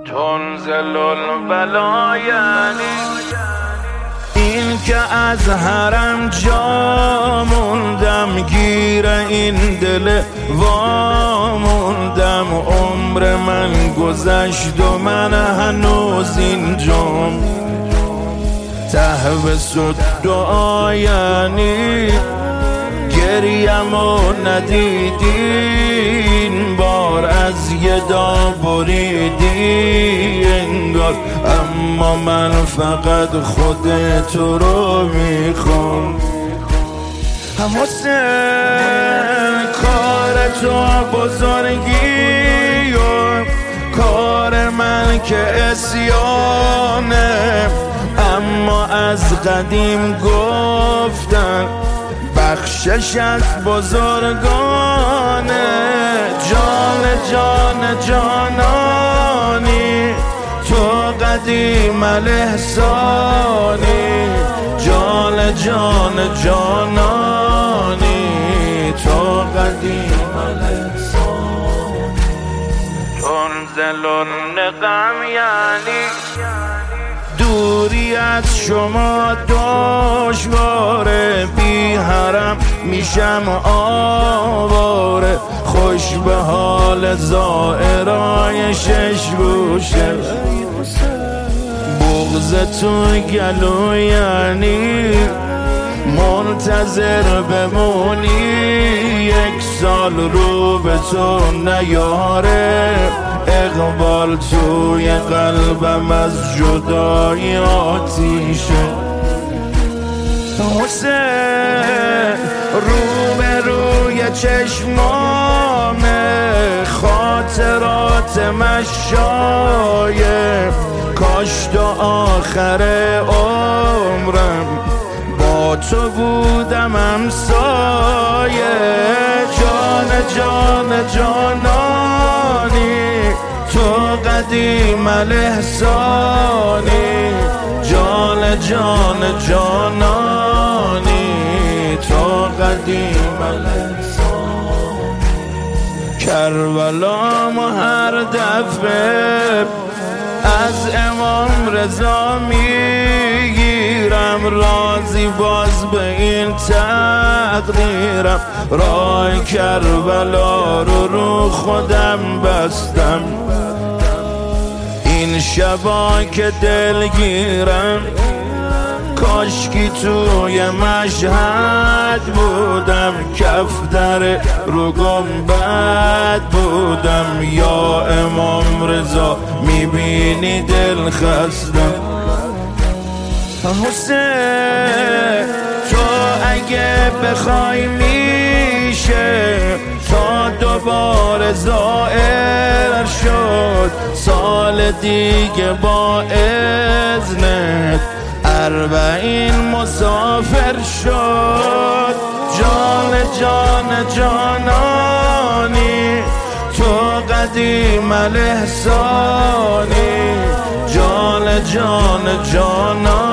تنزل البلا یعنی این که از حرم جا موندم، گیر این دل واموندم. عمر من گذشت و من هنوز اینجام. تحبس الدعا یعنی گریم و ندیدین، بار از یه دا بریدی انگار. اما من فقط خودتو رو میخوام. حسین کار تو بزرگی و کار من که عصیانه، اما از قدیم گفتن بخشش از بزرگانه. جان جان جانانی تو قدیم الاحسانی، جان جان جانانی تو قدیم الاحسانی. تنزل النقم یعنی دوری از شما دشواره، بی حرم میشم آواره. خوش به حال زائرای شش گوشه، بغض تو گلو یعنی منتظر بمونی. یک سال رو به تو نیاره، اقبال توی قلبم از جدایی آتیشه. حسین رو به روی چشمامه، خاطرات مشایه. کاش تا آخر عمرم با تو بودم همسایه. جان جان جانانی تو قدیم الاحسانی، جان جان جانانی تو قدیم الاحسانی. کربلا ما هر دفعه از امام رضا میگیرم، راضی باز به این تقدیرم. راه کربلا رو خودم بستم، این شبا که دلگیرم. کاشکی توی مشهد بودم، کفتر رو گنبد بودم. یا امام رضا میبینی دل خستم. حسین تو اگه بخوای میشه تا دوباره زائر شد. سال دیگه با اذنت 40 مسافر شد. جان جان جانانی تو قدیم الاحسانی، جان جان جانانی